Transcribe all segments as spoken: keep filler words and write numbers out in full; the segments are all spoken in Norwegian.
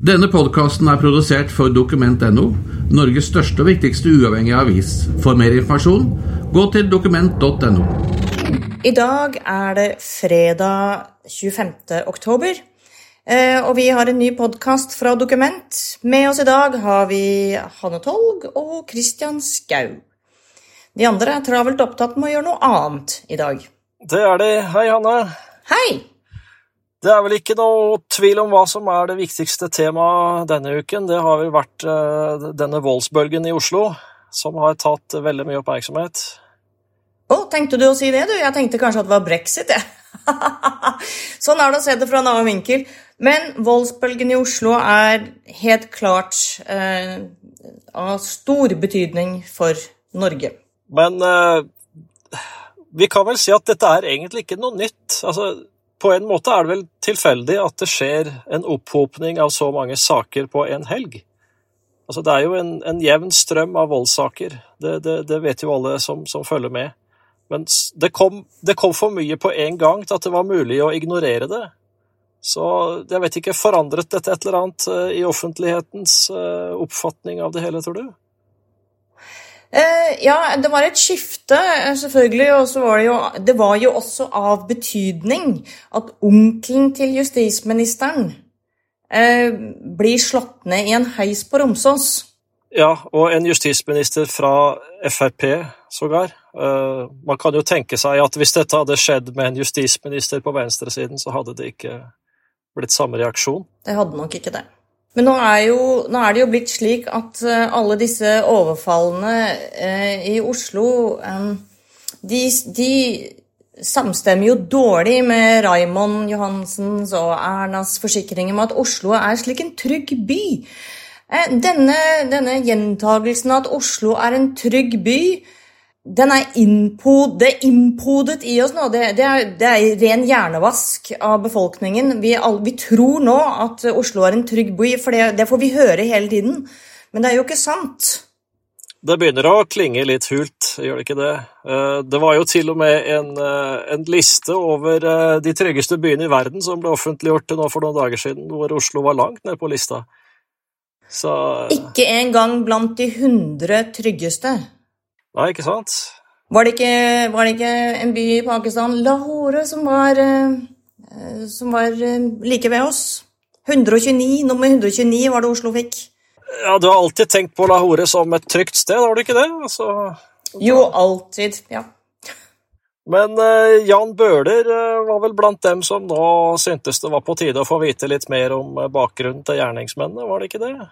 Denne podcasten er produsert for Dokument.no, Norges største og viktigste uavhengige avis. For mer informasjon, gå til dokument punktum no. I dag er det fredag tjuefemte oktober, og vi har en ny podcast fra Dokument. Med oss i dag har vi Hanne Tolg og Christian Skau. De andre er travelt opptatt med å gjøre noe annet i dag. Det er det. Hei, Hanne. Hei! Det er vel ikke noe tvil om hva som er det viktigste temaet denne uken. Det har vel vært uh, denne voldsbølgen i Oslo, som har tatt veldig mye oppmerksomhet. Å, tenkte du å si det, du? Jeg tenkte kanskje at det var Brexit, ja. Sånn er det å se det fra en annen vinkel. Men voldsbølgen i Oslo er helt klart uh, av stor betydning for Norge. Men uh, vi kan vel si at dette er egentlig ikke noe nytt. Altså, på en måte er det vel tilfeldig at det skjer en opphopning av så mange saker på en helg. Altså, det er jo en, en jevn strøm av voldssaker. Det, det, det vet jo alle som, som følger med. Men det kom, det kom for mye på en gang til at det var mulig å ignorere det. Så jeg vet ikke, forandret dette et eller annet i offentlighetens oppfatning av det hele, tror du? Eh, ja, det var et skifte, selvfølgelig, og så var det jo, det var jo også av betydning at onkelen til justisministeren eh, blir slått ned i en heis på Romsås. Ja, og en justisminister fra F R P, sågar. Uh, man kan jo tenke seg at hvis dette hadde skjedd med en justisminister på venstresiden, så hadde det ikke blitt samme reaksjon. Det hadde nok ikke det. Men nå er, jo, nå er det jo blitt slik at uh, alle disse overfallene uh, i Oslo, um, de, de samstemmer jo dårlig med Raymond Johansens og Ernas forsikringer om at Oslo er slik en trygg by. Uh, denne, denne gjentagelsen av at Oslo er en trygg by, den er innpod, det er innpodet i oss nå. Det, det, er, det er ren hjernevask av befolkningen. Vi, all, vi tror nå at Oslo er en trygg by, for det, det får vi høre hele tiden. Men det er jo ikke sant. Det begynner å klinge litt hult, gjør det ikke det? Det var jo til og med en, en liste over de tryggeste byene i verden som ble offentliggjort nå for noen dager siden, hvor Oslo var langt ned på lista. Så... Ikke engang blant de hundre tryggeste. Nei, ikke sant? Var det ikke, var det ikke en by i Pakistan, Lahore, som var, uh, som var uh, like ved oss? hundre og tjueni, nummer hundre og tjueni var det Oslo fikk. Ja, du har alltid tenkt på Lahore som et trygt sted, har du ikke det? Altså, jo, alltid, ja. Men uh, Jan Bøhler uh, var vel blant dem som nå syntes det var på tide å få vite litt mer om uh, bakgrunnen til gjerningsmennene, var det ikke det?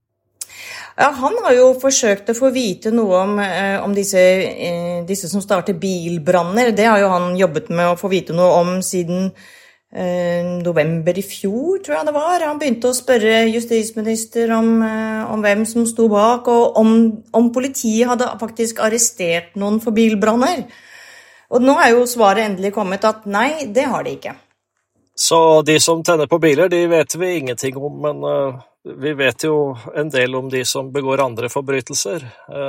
Ja, han har jo forsøkt å få vite noe om, eh, om disse, eh, disse som starter bilbranner. Det har jo han jobbet med å få vite noe om siden eh, november i fjor, tror jeg det var. Han begynte å spørre justisminister om, eh, om hvem som sto bak, og om, om politiet hadde faktisk arrestert noen for bilbranner. Og nå er jo svaret endelig kommet at nei, det har de ikke. Så de som tenner på biler, de vet vi ingenting om, men... Uh... Vi vet jo en del om de som begår andre forbrytelser.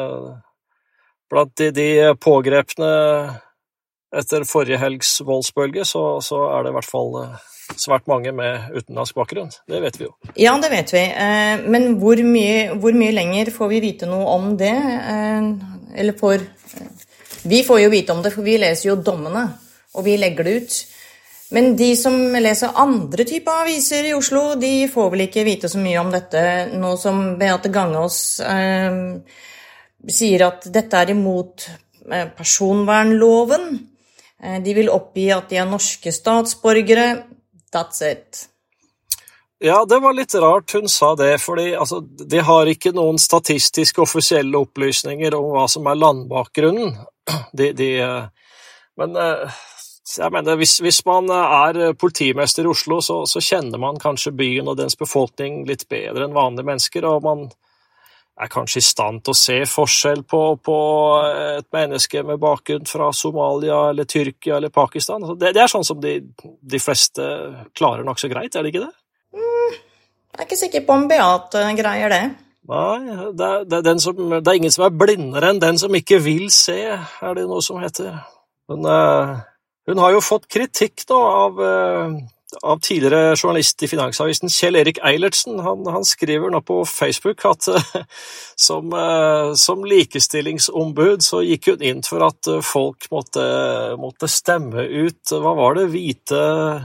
Blant de, de pågrepne etter forrige helgs voldsbølge, så, så er det i hvert fall svært mange med utenlandsk bakgrunn. Det vet vi jo. Ja, det vet vi. Men hvor mye, hvor mye lenger får vi vite noe om det? Eller får... Vi får jo vite om det, for vi leser jo dommene, og vi legger det ut. Men de som leser andre typer aviser i Oslo, de får vel ikke vite så mye om dette, nå som Beate Gangås eh, sier at dette er imot eh, personvernloven. Eh, de vil oppgi at de er norske statsborgere. That's it. Ja, det var litt rart hun sa det, fordi altså, de har ikke noen statistiske offisielle opplysninger om hva som er landbakgrunnen. De, de, men... Eh, Jeg mener, hvis, hvis man er politimester i Oslo, så, så kjenner man kanskje byen og dens befolkning litt bedre enn vanlige mennesker, og man er kanskje i stand til å se forskjell på, på et menneske med bakgrunn fra Somalia, eller Tyrkia, eller Pakistan. Det, det er sånn som de, de fleste klarer nok så greit, er det ikke det? Mm, jeg er ikke sikker på om Beate greier det. Nei, det er, det, er den som, det er ingen som er blindere enn den som ikke vil se, er det noe som heter. Men... Uh, Hun har jo fått kritikk da, av, av tidligere journalist i Finansavisen, Kjell Erik Eilertsen. Han, han skriver nå på Facebook at som, som likestillingsombud så gikk hun inn for at folk måtte, måtte stemme ut, hva var det, hvite...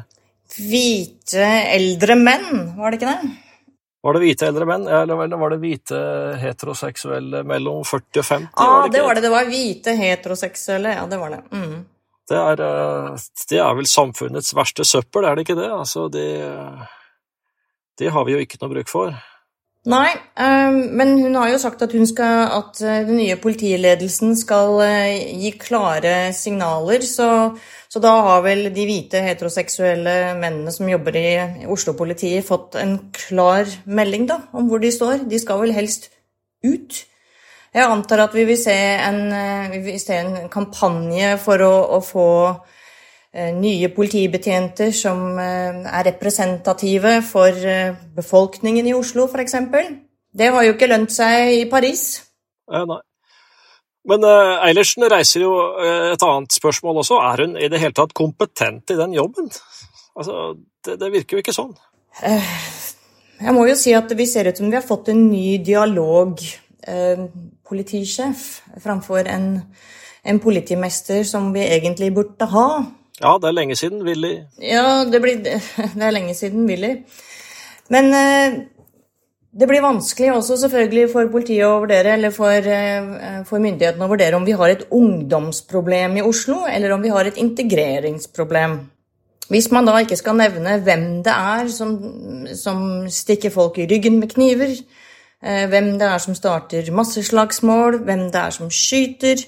Hvite eldre menn, var det ikke det? Var det hvite eldre menn, eller var det hvite heteroseksuelle mellom førti og femti? Ja, var det, det var det. Det var hvite heteroseksuelle, ja, det var det. Mm. Det, er, det er vel samfunnets verste søppel, er det ikke det? Altså, det, det har vi jo ikke noe bruk for. Nei, men hun har jo sagt at hun skal, at den nye politiledelsen skal gi klare signaler, så, så da har vel de hvite heteroseksuelle mennene som jobber i Oslo-politiet fått en klar melding da, om hvor de står. De skal vel helst ut. Jeg antar at vi vil se en, vi vil se en kampanje for å, å få nye politibetjenter som er representative for befolkningen i Oslo, for eksempel. Det har jo ikke lønt seg i Paris. Eh, nei. Men uh, Eilertsen reiser jo et annet spørsmål også. Er hun i det hele tatt kompetent i den jobben? Altså, det, det virker jo ikke sånn. Jeg må jo si at vi ser ut som vi har fått en ny dialog, uh, politisjef, framfor en, en politimester som vi egentlig burde ha. Ja, det er lenge siden, Willy. Ja, det, blir, det er lenge siden, Willy. Men eh, det blir vanskelig også selvfølgelig for politiet å vurdere, eller for, eh, for myndighetene å vurdere om vi har et ungdomsproblem i Oslo, eller om vi har et integreringsproblem. Hvis man da ikke skal nevne hvem det er som, som stikker folk i ryggen med kniver, eh, hvem det er som starter masseslagsmål, hvem det er som skyter,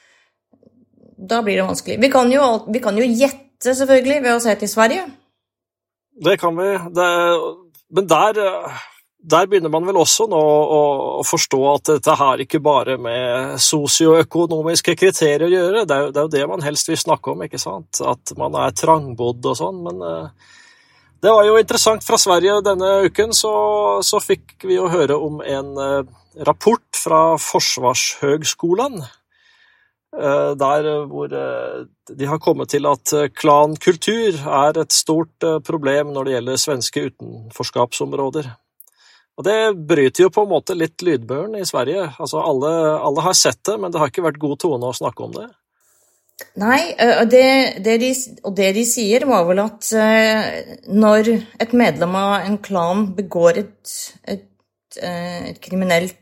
da blir det vanskelig. Vi kan jo, vi kan jo gjette selvfølgelig ved å se til Sverige. Det kan vi. Det, men der, der begynner man vel også nå å, å forstå at dette her ikke bare med sosioøkonomiske kriterier å gjøre. Det er, det er jo det man helst vil snakke om, ikke sant? At man er trangbodd og sånn. Men det var jo interessant fra Sverige denne uken, så, så fikk vi jo høre om en rapport fra Forsvarshøgskolen, der hvor de har kommet til at klankultur er et stort problem når det gjelder svenske utenforskapsområder. Og det bryter jo på en måte litt lydbøren i Sverige. Altså alle, alle har sett det, men det har ikke vært god tone å snakke om det. Nei, det, det de, og det de sier var vel at når et medlem av en klan begår et, et, et kriminelt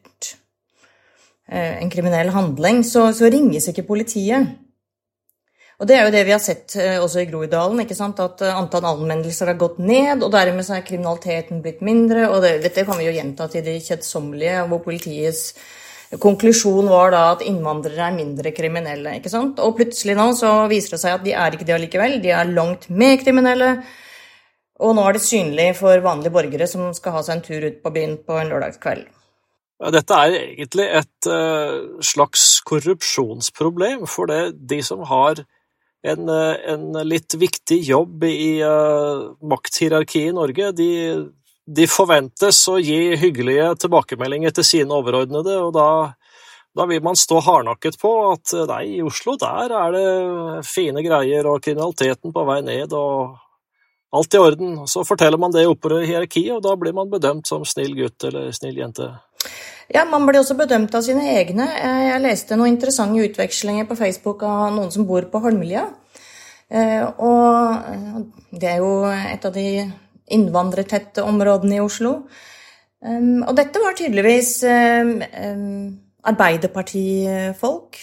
en kriminell handling, så, så ringes ikke politiet. Og det er jo det vi har sett også i Groruddalen, ikke sant? At antall anmeldelser har gått ned, og dermed så er kriminaliteten blitt mindre, og det, dette kan vi jo gjenta til de kjedsommelige, hvor politiets konklusjon var da at innvandrere er mindre kriminelle, ikke sant? Og plutselig nå så viser det seg at de er ikke det allikevel, de er langt mer kriminelle, og nå er det synlig for vanlige borgere som skal ha seg en tur ut på byen på en lørdagskveld. Dette er egentlig et uh, slags korrupsjonsproblem, for det, de som har en, en litt viktig jobb i uh, makthierarkiet i Norge, de, de forventes å gi hyggelige tilbakemeldinger til sine overordnede, og da, da vil man stå hardnakket på at nei, i Oslo der er det fine greier og kriminaliteten på vei ned og alt i orden. Så forteller man det oppover i hierarkiet, og da blir man bedømt som snill gutt eller snill jente. Ja, man blir også bedømt av sine egne. Jeg leste noen interessante utvekslinger på Facebook av noen som bor på Holmlia. Og det er jo et av de innvandrertette områdene i Oslo. Og dette var tydeligvis arbeiderpartifolk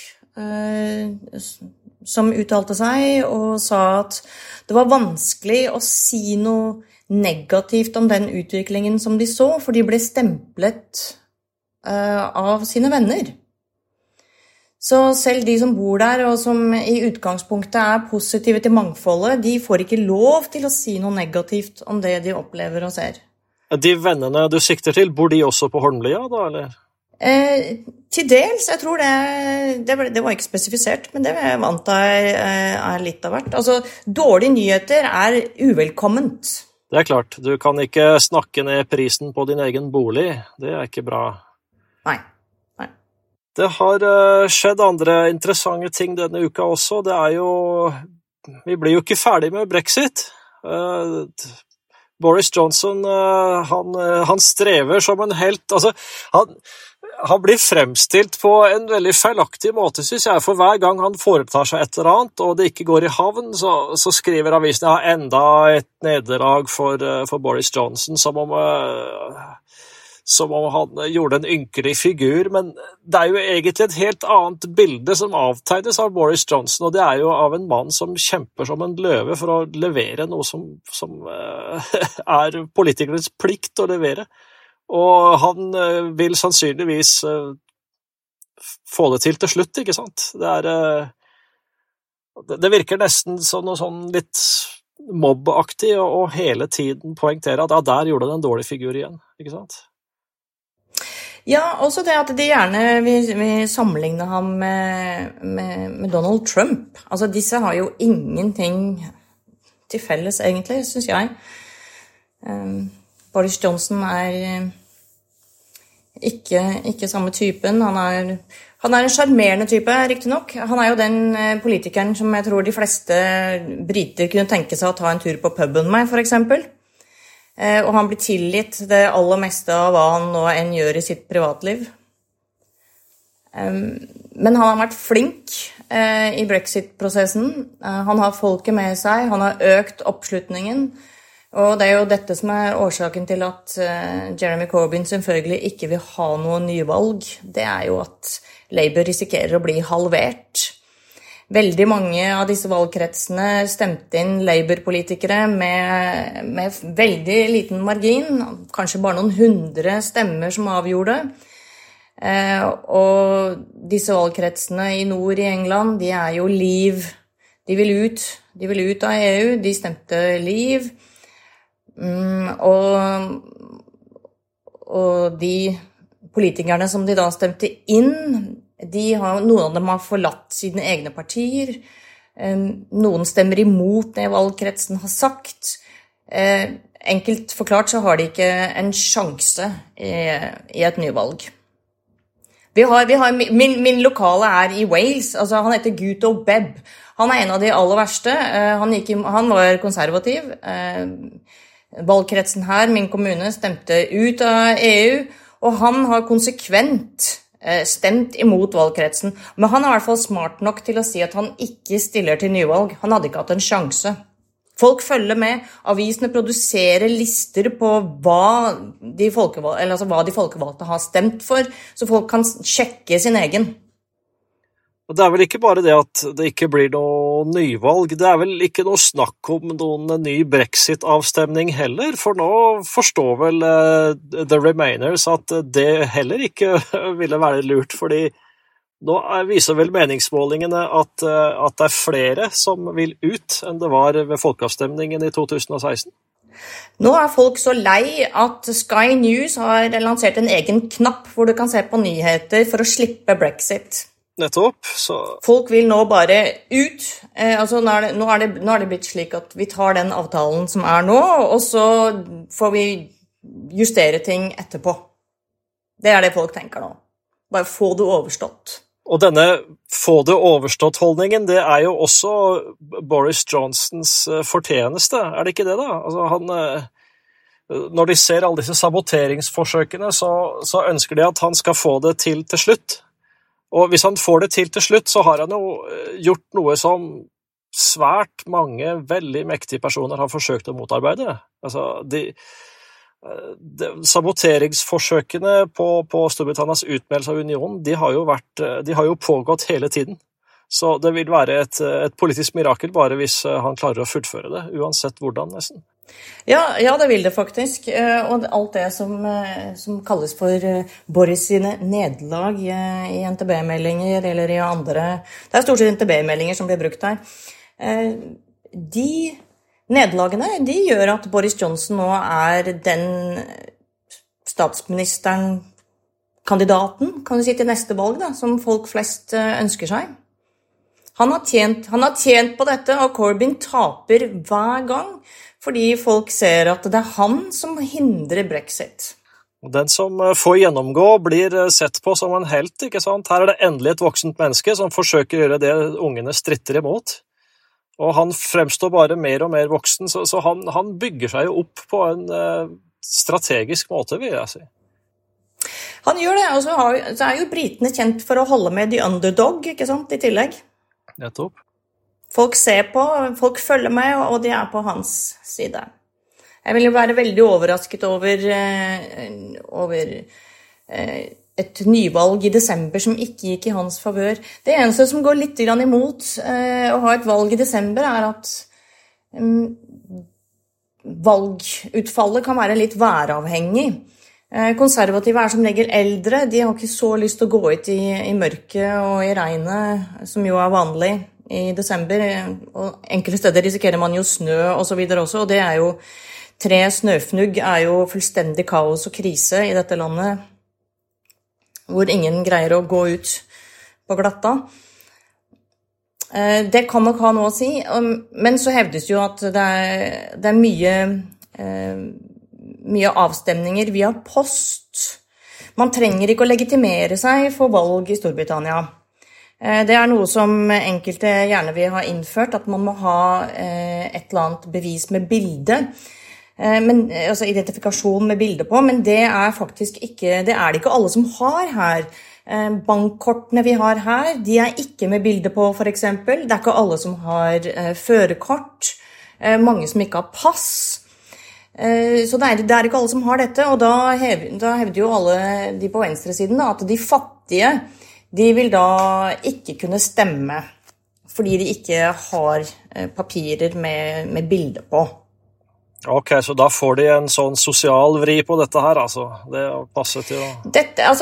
som uttalte seg og sa at det var vanskelig å si noe negativt om den utviklingen som de så, for de ble stemplet av sine venner. Så selv de som bor der, og som i utgangspunktet er positive til mangfoldet, de får ikke lov til å si noe negativt om det de opplever og ser. De vennene du sikter til, bor de også på Holmlia da, eller? Eh, til dels, jeg tror det, det, var, det var ikke spesifisert, men det jeg antar er, er litt av hvert. Altså, dårlige nyheter er uvelkomment. Det er klart, du kan ikke snakke ned prisen på din egen bolig, det er ikke bra. Nei, nei. Det har uh, skjedd andre interessante ting denne uka også. Det er jo, vi blir jo ikke ferdig med Brexit. Uh, Boris Johnson, uh, han, uh, han strever som en helt, altså, han, han blir fremstilt på en veldig feilaktig måte, synes jeg, for hver gang han foretar seg et eller annet, og det ikke går i havn, så, så skriver avisen, ja, enda et nederlag for, uh, for Boris Johnson, som om... Uh, som om han gjorde en ynkelig figur, men det er jo egentlig et helt annet bilde som avtegnes av Boris Johnson, og det er jo av en mann som kjemper som en løve for å levere noe som, som uh, er politikernes plikt å levere. Og han uh, vil sannsynligvis uh, få det til til slutt, ikke sant? Det, er, uh, det, det virker nesten som noe sånn litt mobbaktig, og, og hele tiden poengtere at ja, der gjorde det en dårlig figur igjen, ikke sant? Ja, også det at de gjerne vil, vil sammenligne ham med, med, med Donald Trump. Altså, disse har jo ingenting til felles, egentlig, synes jeg. Um, Boris Johnson er ikke, ikke samme typen. Han er, han er en charmerende type, riktig nok. Han er jo den politikeren som jeg tror de fleste briter kunne tenke seg å ta en tur på puben med, for eksempel. Og han blir tilgitt det aller meste av hva han nå enn gjør i sitt privatliv. Men han har vært flink i Brexit-prosessen. Han har folket med seg, han har økt oppslutningen, og det er jo dette som er årsaken til at Jeremy Corbyn selvfølgelig ikke vil ha noe nyvalg. Det er jo at Labour risikerer å bli halvert. Veldig mange av disse valgkretsene stemte inn Labour-politikere med, med veldig liten margin, kanskje bare noen hundre stemmer som avgjorde. Eh, og disse valgkretsene i nord i England, de er jo Leave. De vil ut, de vil ut av E U, de stemte Leave. Mm, og, og de politikerne som de da stemte inn, de har, noen av dem har forlatt sine egne partier, noen stemmer imot det valgkretsen har sagt. Enkelt forklart så har de ikke en sjanse i, i et nyvalg. Vi har, vi har, min, min lokale er i Wales, altså han heter Guto Bebb. Han er en av de aller verste, han, gikk, han var konservativ. Valgkretsen her, min kommune, stemte ut av E U, og han har konsekvent stemt imot valgkretsen, men han er i hvert fall smart nok til å si at han ikke stiller til nyvalg. Han hadde ikke hatt en sjanse. Folk følger med, avisene produserer lister på hva de folkevalgte, eller altså hva de folkevalgte har stemt for, så folk kan sjekke sin egen. Og det er vel ikke bare det at det ikke blir noe nyvalg, det er vel ikke noe snakk om noen ny Brexit-avstemning heller, for nå forstår vel uh, The Remainers at det heller ikke ville være lurt, fordi nå viser vel meningsmålingene at, uh, at det er flere som vil ut enn det var ved folkeavstemningen i to tusen og seksten. Nå er folk så lei at Sky News har lansert en egen knapp hvor du kan se på nyheter for å slippe Brexit. Nettopp, så... Folk vil nå bare ut. Eh, altså, nå, er det, nå, er det, nå er det blitt slik at vi tar den avtalen som er nå, og så får vi justere ting etterpå. Det er det folk tenker nå. Bare få det overstått. Og denne få det overstått-holdningen, det er jo også Boris Johnsons fortjeneste, er det ikke det da? Altså, han... Når de ser alle disse saboteringsforsøkene, så, så ønsker de at han skal få det til til slutt. Og hvis han får det til til slutt, så har han jo gjort noe som svært mange veldig mektige personer har forsøkt å motarbeide. Altså, de, de saboteringsforsøkene på, på Storbritannias utmeldelse av unionen, de har jo vært, de har jo pågått hele tiden. Så det vil være et, et politisk mirakel bare hvis han klarer å fullføre det, uansett hvordan nesten. Ja, ja, det vil det faktisk. Og alt det som, som kalles for Boris sine nederlag i N T B-meldinger eller i andre... Det er stort sett N T B-meldinger som blir brukt her. De nederlagene, de gjør at Boris Johnson nå er den statsministeren, kandidaten, kan du si, til neste valg, da, som folk flest ønsker seg. Han har tjent, han har tjent på dette, og Corbyn taper hver gang, fordi folk ser at det er han som hindrer Brexit. Den som får gjennomgå blir sett på som en helt, ikke sant? Her er det endelig et voksent menneske som forsøker å gjøre det ungene stritter imot. Og han fremstår bare mer og mer voksen, så, så han, han bygger seg jo opp på en uh, strategisk måte, vil jeg si. Han gjør det, og så, har, så er jo britene kjent for å holde med the underdog, ikke sant, i tillegg. Nettopp. Folk ser på, folk følger med, og de er på hans side. Jeg vil jo være veldig overrasket over, uh, over uh, et nyvalg i desember som ikke gikk i hans favør. Det eneste som går litt grann imot eh, å ha et valg i desember er at um, valgutfallet kan være litt væravhengig. Eh, konservative er som regel eldre, de har ikke så lyst til å gå ut i, i mørket og i regnet, som jo er vanlig i desember. Og enkelte steder risikerer man jo snø og så videre også, og det er jo, tre snøfnugg er jo fullstendig kaos og krise i dette landet, hvor ingen greier å gå ut på glatta. Det kan nok ha noe å si, men så hevdes jo at det er, det er mye, mye avstemninger via post. Man trenger ikke å legitimere seg for valg i Storbritannia. Det er noe som enkelte gjerne vil ha innført, at man må ha et eller annet bevis med bilde. Men, altså identifikasjon med bilde på, men det er faktisk ikke, det er det ikke alle som har her. Bankkortene vi har her, de er ikke med bilde på for eksempel. Det er ikke alle som har uh, førerkort, uh, mange som ikke har pass. Uh, så det er, det er ikke alle som har dette, og da, hev, da hevder jo alle de på venstresiden da, at de fattige, de vil da ikke kunne stemme, fordi de ikke har uh, papirer med, med bilde på. Ok, så da får de en sånn sosial vri på dette her, altså. Det passer til å... Dette, altså...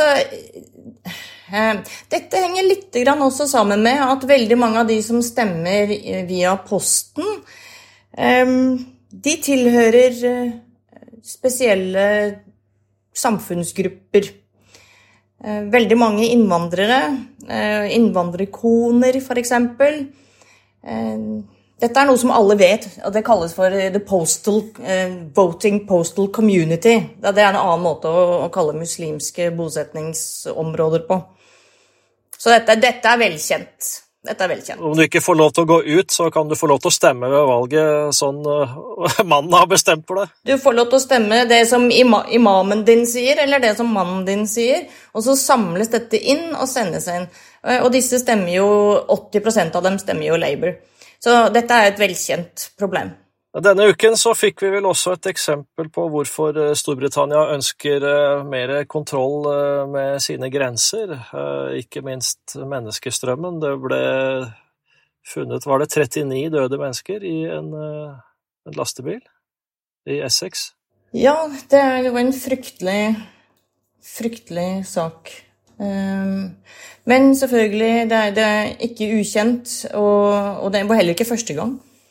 Eh, dette henger litt grann også sammen med at veldig mange av de som stemmer via posten, eh, de tilhører eh, spesielle samfunnsgrupper. Eh, veldig mange innvandrere, eh, innvandrerkoner for eksempel, eh, dette er noe som alle vet, og det kalles for the postal, uh, voting postal community. Det er en annen måte å, å kalle muslimske bosetningsområder på. Så dette, dette er velkjent. Dette er velkjent. Om du ikke får lov til å gå ut, så kan du få lov til å stemme ved valget sånn uh, mannen har bestemt for det. Du får lov til å stemme det som ima imamen din sier, eller det som mannen din sier, og så samles dette inn og sendes inn. Og disse stemmer jo, åtti prosent av dem stemmer jo Labour. Så dette er et velkjent problem. Denne uken så fikk vi vel også et eksempel på hvorfor Storbritannia ønsker mer kontroll med sine grenser, ikke minst menneskestrømmen. Det ble funnet, var det trettini døde mennesker i en, en lastebil i Essex? Ja, det er jo en fryktelig, fryktelig sak. Um, men selvfølgelig, det er, det er ikke ukjent, og, og det var heller ikke første gang.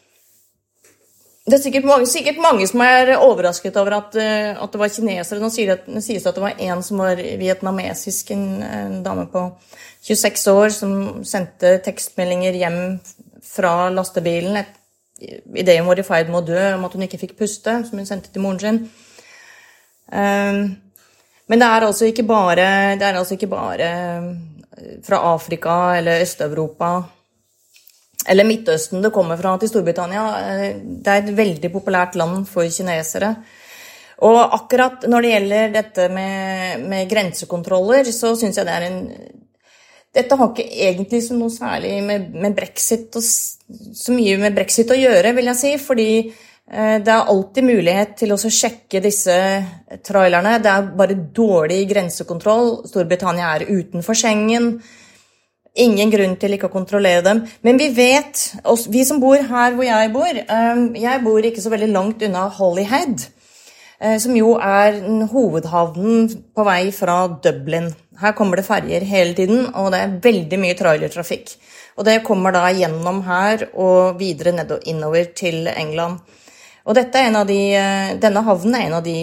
Det er sikkert mange, sikkert mange som er overrasket over at, uh, at det var kinesere. Nå sier det, det sies at det var en som var vietnamesisk, en, en dame på tjueseks år, som sendte tekstmeldinger hjem fra lastebilen, et, i det hun var i ferd med å dø, om at hun ikke fikk puste, som hun sendte til moren sin. Um, Men det er altså ikke bare, det er altså ikke bare fra Afrika eller Øst-Europa eller Midtøsten det kommer fra til Storbritannia. Det er et veldig populært land for kinesere. Og akkurat når det gjelder dette med, med grensekontroller, så synes jeg det er en... Dette har ikke egentlig så noe særlig med, med Brexit, og, så mye med Brexit å gjøre, vil jeg si, fordi... Det er alltid mulighet til å sjekke disse trailerne. Det er bare dårlig grensekontroll. Storbritannia er utenfor Schengen. Ingen grunn til ikke å kontrollere dem. Men vi vet, vi som bor her hvor jeg bor, jeg bor ikke så veldig langt unna Holyhead, som jo er hovedhavnen på vei fra Dublin. Her kommer det ferger hele tiden, og det er veldig mye trailertrafikk. Og det kommer da gjennom her og videre ned og innover til England. Og dette er en av de, denne havnen er en av de,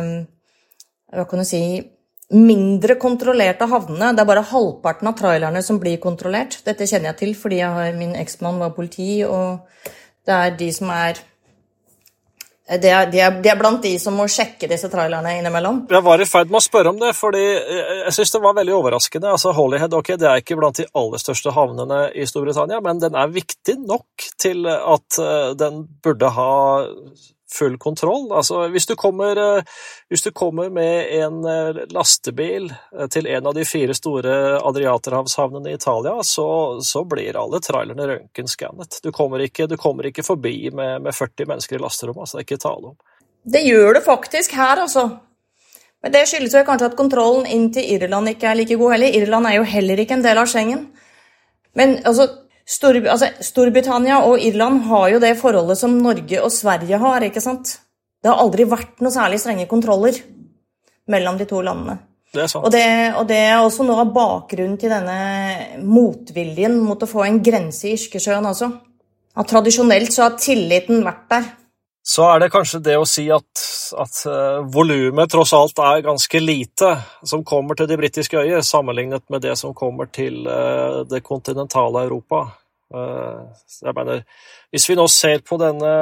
hva kan du si, mindre kontrollerte havnene. Det er bare halvparten av trailerne som blir kontrollert. Dette kjenner jeg til fordi jeg har, min eksmann var politi, og det er de som er Det er, de, er, de er blant de som må sjekke disse trailerne innimellom. Jeg var i ferd med å spørre om det, fordi jeg synes det var veldig overraskende. Altså Holyhead, ok, det er ikke blant de aller største havnene i Storbritannia, men den er viktig nok til at den burde ha full kontroll. Altså hvis du kommer, hvis du kommer med en lastebil til en av de fire store Adriaterhavshavnene i Italia, så, så blir alle trailerne røntgenskannet. Du kommer ikke, du kommer ikke forbi med, med førti mennesker i lasterom, altså det er ikke tale om. Det gjør det faktisk her, altså. Men det skyldes jo kanskje at kontrollen inn til Irland ikke er like god heller. Irland er jo heller ikke en del av Schengen. Men altså, Stor, altså, Storbritannia og Irland har jo det forholdet som Norge og Sverige har, ikke sant? Det har aldri vært noe særlig strenge kontroller mellom de to landene. Det er sant. Og det, og det er også noe av bakgrunnen til denne motviljen mot å få en grense i Irskesjøen også. At tradisjonelt så har tilliten vært der. Så er det kanskje det å si at, at uh, volumet tross alt er ganske lite som kommer til de britiske øyer, sammenlignet med det som kommer til uh, det kontinentale Europa. Uh, jeg mener, hvis vi nå ser på denne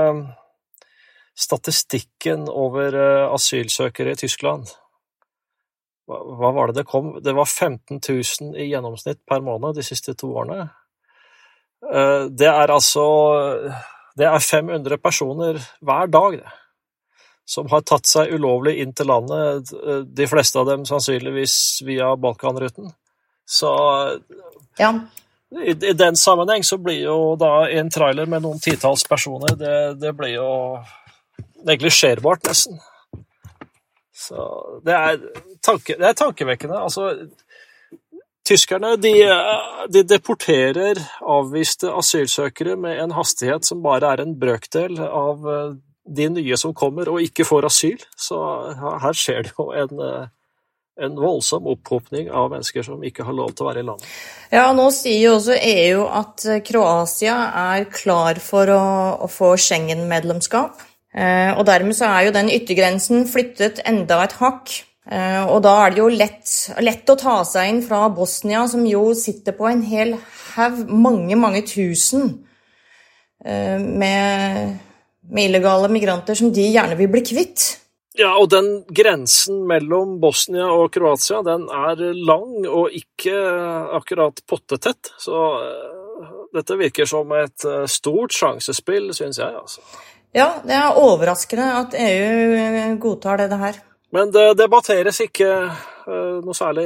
statistikken over uh, asylsøkere i Tyskland, hva, hva var det det kom? Det var femten tusen i gjennomsnitt per måned de siste to årene. Uh, det er altså... Det er fem hundre personer hver dag det, som har tatt seg ulovlig inn til landet, de fleste av dem sannsynligvis via Balkanruten. Så ja. i, i den sammenheng så blir jo da en trailer med noen titals personer, det, det blir jo neglisjerbart nesten. Så det er, tanke, det er tankevekkende, altså... Tyskerne de, de deporterer avviste asylsøkere med en hastighet som bare er en brøkdel av de nye som kommer og ikke får asyl. Så her skjer det jo en, en voldsom opphopning av mennesker som ikke har lov til å være i landet. Ja, nå sier jo også E U at Kroatia er klar for å, å få Schengen-medlemskap. Og dermed så er jo den yttergrensen flyttet enda et hakk. Uh, og da er det jo lett, lett å ta seg inn fra Bosnia, som jo sitter på en hel hav, mange, mange tusen, uh, med, med illegale migranter som de gjerne vil bli kvitt. Ja, og den grensen mellom Bosnia og Kroatia, den er lang og ikke akkurat pottetett. Så uh, dette virker som et uh, stort sjansespill, synes jeg, altså. Ja, det er overraskende at E U godtar det, det her. Men det debatteres ikke uh, noe særlig.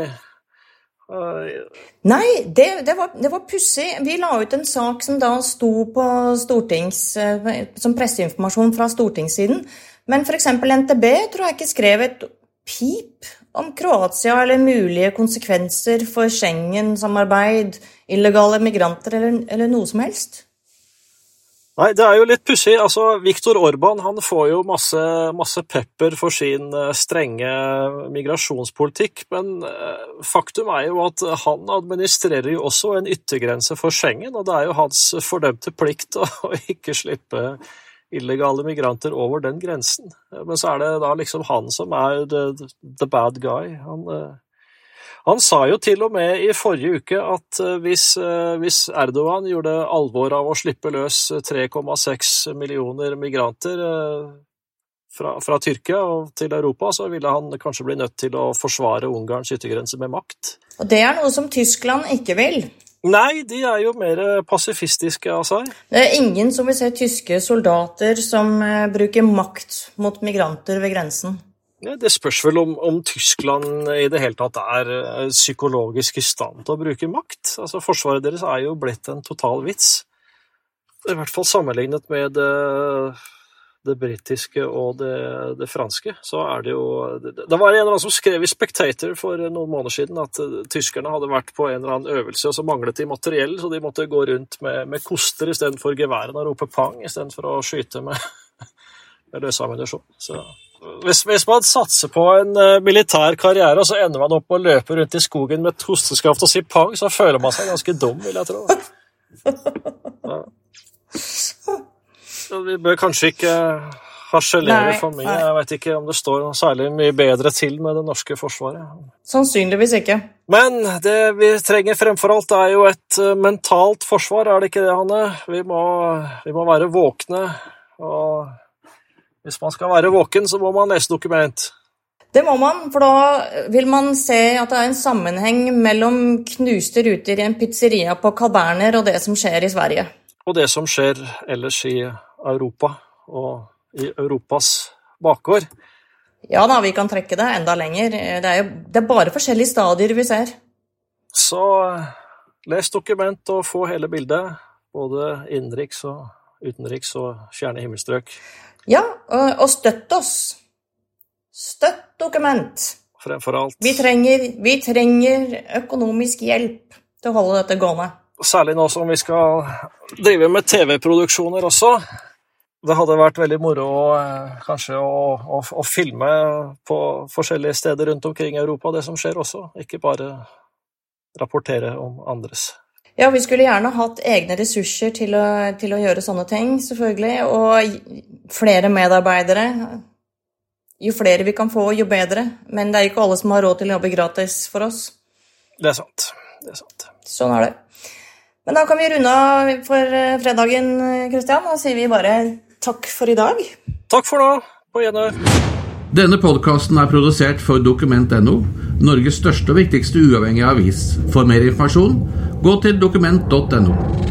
Uh, Nei, det, det var, det var pussig. Vi la ut en sak som da sto på stortings, uh, som presseinformasjon fra stortingssiden. Men for eksempel N T B tror jeg ikke skrev et pip om Kroatia eller mulige konsekvenser for Schengen-samarbeid, illegale migranter eller, eller noe som helst. Nei, det er jo litt pussig. Altså, Viktor Orban, han får jo masse, masse pepper for sin strenge migrasjonspolitikk, men faktum er jo at han administrerer jo også en yttergrense for Schengen, og det er jo hans fordømte plikt å, å ikke slippe illegale migranter over den grensen. Men så er det da liksom han som er the, the bad guy. Han... Han sa jo til og med i forrige uke at hvis, hvis Erdogan gjorde alvor av å slippe løs tre komma seks millioner migranter fra, fra Tyrkia og til Europa, så ville han kanskje bli nødt til å forsvare Ungarns yttergrense med makt. Og det er noe som Tyskland ikke vil. Nei, de er jo mer pasifistiske av seg. Det er ingen som vil se tyske soldater som bruker makt mot migranter ved grensen. Ja, det spørs vel om, om Tyskland i det hele tatt er psykologisk i stand til å bruke makt. Altså, forsvaret deres er jo blitt en total vits. I hvert fall sammenlignet med det, det britiske og det, det franske, så er det jo... Det, det var en eller annen som skrev i Spectator for noen måneder siden at tyskerne hadde vært på en eller annen øvelse, og så manglet de materiell, så de måtte gå rundt med, med koster i stedet for geværen og rope pang, i stedet for å skyte med, med løsammunisjon. Så... Hvis, hvis man satser på en uh, militær karriere, og så ender man opp med å løpe rundt i skogen med et hosteskaft og si pang, så føler man seg ganske dum, vil jeg tro. Ja. Så vi bør kanskje ikke harselere for mye. Jeg vet ikke om det står særlig mye bedre til med det norske forsvaret. Sannsynligvis ikke. Men det vi trenger fremfor alt er jo et uh, mentalt forsvar, er det ikke det, Hanne? Vi må, vi må være våkne og... Hvis man skal være våken, så må man lese Dokument. Det må man, for da vil man se at det er en sammenheng mellom knuste ruter i en pizzeria på Carl Berner og det som skjer i Sverige. Og det som skjer ellers i Europa, og i Europas bakgård. Ja da, vi kan trekke det enda lenger. Det er jo det er bare forskjellige stadier vi ser. Så les Dokument og få hele bildet, både innenriks og utenriks og fjerne himmelstrøk. Ja, og, og støtt oss. Støtt Dokument. Fremfor alt. Vi trenger, vi trenger økonomisk hjelp til å holde dette gående. Særlig nå som vi skal drive med T V-produksjoner også. Det hadde vært veldig moro kanskje å, å, å filme på forskjellige steder rundt omkring i Europa, det som skjer også. Ikke bare rapportere om andres. Ja, vi skulle gjerne hatt egne ressurser til å, til å gjøre sånne ting, selvfølgelig, og flere medarbeidere. Jo flere vi kan få, jo bedre, men det er ikke alle som har råd til å jobbe gratis for oss. Det er sant, det er sant. Sånn er det. Men da kan vi runde av for fredagen, Kristian, og sier vi bare takk for i dag. Takk for nå, på gjenhør. Denne podcasten er produsert for Dokument punktum no, Norges største og viktigste uavhengige avis. For mer informasjon, gå til dokument punktum no.